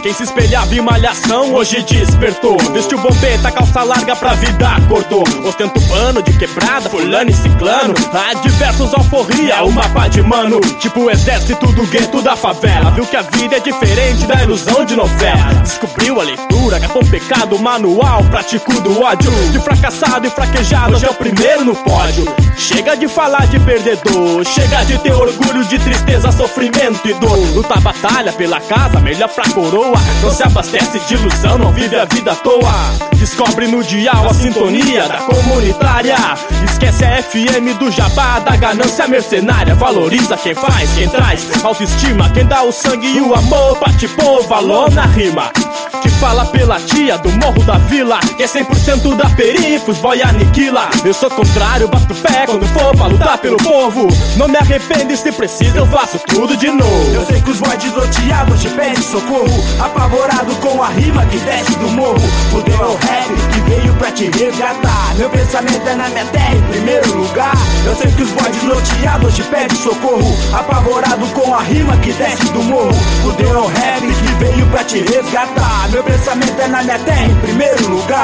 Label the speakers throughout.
Speaker 1: Quem se espelhava em malhação hoje despertou. Vestiu bombeta, calça larga pra vida acordou. Ostento pano de quebrada, fulano e ciclano. Há diversos alforria, uma pá de mano. Tipo o exército do gueto da favela. Viu que a vida é diferente da ilusão de novela. Descobriu a leitura, catou pecado manual. Praticou do ódio, de fracassado e fraquejado. Hoje é o primeiro no pódio. Chega de falar de perdedor, chega de ter orgulho de tristeza, sofrimento e dor. Luta a batalha pela casa, melhor pra coroa. Não se abastece de ilusão, não vive a vida à toa. Descobre no dial a sintonia da comunitária. Esquece a FM do jabá, da ganância mercenária. Valoriza quem faz, quem traz autoestima, quem dá o sangue e o amor pra te pôr valor na rima. Que fala pela tia do morro da vila, que é 100% da perifa, os boy aniquila. Eu sou contrário, bato pé quando for pra lutar pelo povo. Não me arrependo e se precisa eu faço tudo de novo.
Speaker 2: Eu sei que os boy desnorteados te pedem socorro, apavorado com a rima que desce do morro. Fudeu é o rap que veio pra te resgatar. Meu pensamento é na minha terra em primeiro lugar. Eu sei que os boy desnorteados te pedem socorro, apavorado com a rima que desce do morro. Fudeu é o rap que veio pra te resgatar. Meu pensamento é na minha terra em primeiro lugar.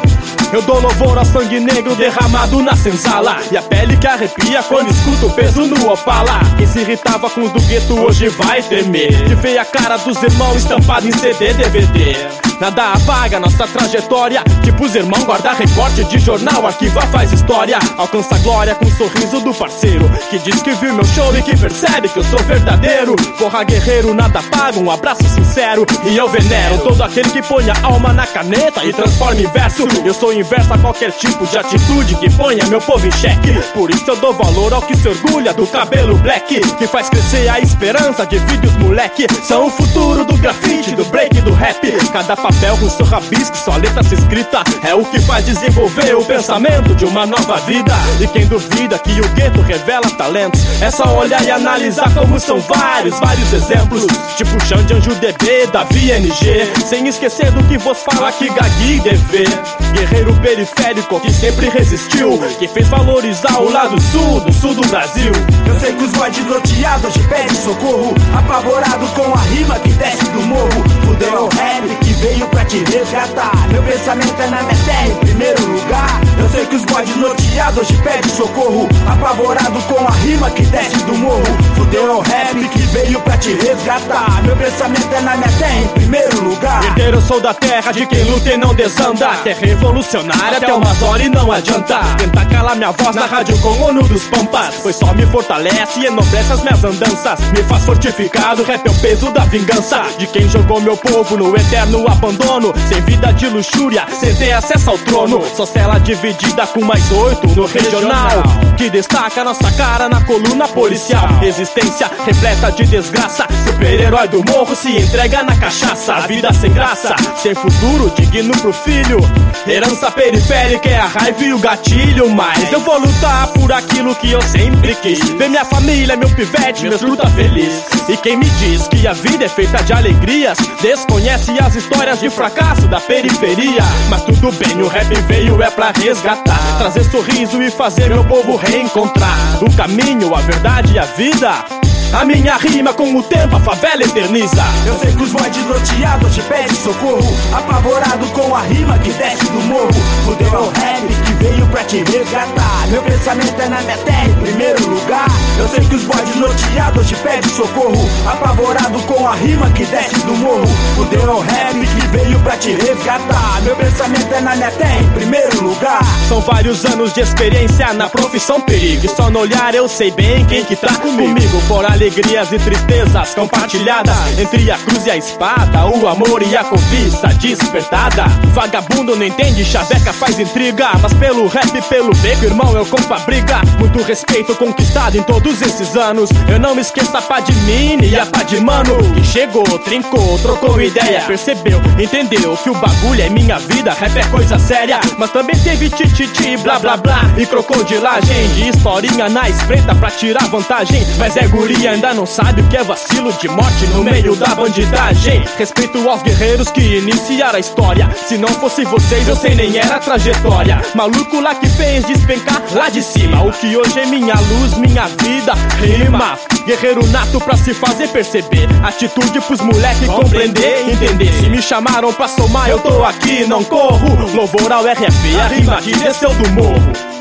Speaker 1: Eu dou louvor ao sangue negro derramado na senzala, e a pele que arrepia quando escuta o peso no Opala. Quem se irritava com os do gueto hoje vai temer de ver a cara dos irmãos estampada em CD, DVD. Nada apaga nossa trajetória, tipo os irmãos guardar recorte de jornal, arquiva faz história. Alcança a glória com o sorriso do parceiro que diz que viu meu show e que percebe que eu sou verdadeiro. Porra guerreiro, nada paga, um abraço sincero. E eu venero todo aquele que põe a alma na caneta e transforma em verso. Eu sou inverso a qualquer tipo de atitude que ponha meu povo em xeque. Por isso eu dou valor ao que se orgulha do cabelo black, que faz crescer a esperança de vídeos moleque. São o futuro do grafite, do break, do rap. Cada papel com seu rabisco, sua letra se escrita é o que faz desenvolver o pensamento de uma nova vida. E quem duvida que o gueto revela talentos, é só olhar e analisar como são vários exemplos. Tipo Xande, Anjo, DB, Davi, NG. Sem esquecer do que vos fala que Gagui DV. Guerreiro periférico que sempre resistiu, que fez valorizar o lado sul do Brasil.
Speaker 2: Eu sei que os boys desnorteados te pedem socorro, apavorado com a rima que desce do morro. Fudeu é o rap que veio pra te resgatar. Meu pensamento é na minha terra em primeiro lugar. Eu sei que os boys desnorteados te pedem socorro, apavorado com a rima que desce do morro. Fudeu é o rap que veio pra te resgatar. Meu pensamento é na minha terra em primeiro lugar.
Speaker 1: Herdeiro eu sou da terra de quem luta e não desanda. Terra revolucionária até umas horas e não adianta tentar calar minha voz na rádio com o ONU dos Pampas, pois só me fortalece e enobrece as minhas andanças. Me faz fortificado, rap é o peso da vingança de quem jogou meu povo no eterno abandono. Sem vida de luxúria, sem ter acesso ao trono. Só cela dividida com mais 8 no regional, que destaca nossa cara na coluna policial. Resistência repleta de desgraça, super-herói do morro se entrega na cachaça. A vida sem graça, sem futuro digno pro filho. Herança periférica é a raiva e o gatilho. Mas eu vou lutar por aquilo que eu sempre quis, ver minha família, meu pivete, meus luta feliz. E quem me diz que a vida é feita de alegrias, desconhece as histórias de fracasso da periferia. Mas tudo bem, o rap veio é pra resgatar, trazer sorriso e fazer meu povo reencontrar o caminho, a verdade e a vida. A minha rima com o tempo a favela eterniza.
Speaker 2: Eu sei que os boys desnorteados te pedem socorro, apavorado com a rima que desce do morro. Fudeu é o rap que veio pra te resgatar. Meu pensamento é na minha terra em primeiro lugar. Eu sei que os boys desnorteados te pedem socorro, apavorado com a rima que desce do morro. Fudeu é o rap que veio pra te resgatar. Meu pensamento é na minha terra em primeiro lugar.
Speaker 1: São vários anos de experiência na profissão perigo, e só no olhar eu sei bem quem que tá comigo. Por alegrias e tristezas compartilhadas, entre a cruz e a espada, o amor e a conquista despertada. Vagabundo não entende, chaveca faz intriga, mas pelo rap e pelo beco, irmão, eu compro a briga. Muito respeito conquistado em todos esses anos. Eu não me esqueço a pá de mini e a pá de mano, que chegou, trincou, trocou ideia, percebeu, entendeu que o bagulho é minha vida. Rap é coisa séria, mas também teve tititi, blá blá blá e crocodilagem de historinha na espreita pra tirar vantagem. Mas é guria que ainda não sabe o que é vacilo de morte no meio da bandidagem. Respeito aos guerreiros que iniciaram a história. Se não fosse vocês eu sei nem era a trajetória. Maluco lá que fez despencar lá de cima. O que hoje é minha luz, minha vida, rima. Guerreiro nato pra se fazer perceber. Atitude pros moleque compreender, entender. Se me chamaram pra somar eu tô aqui, não corro. Louvor ao RF, a rima que desceu do morro.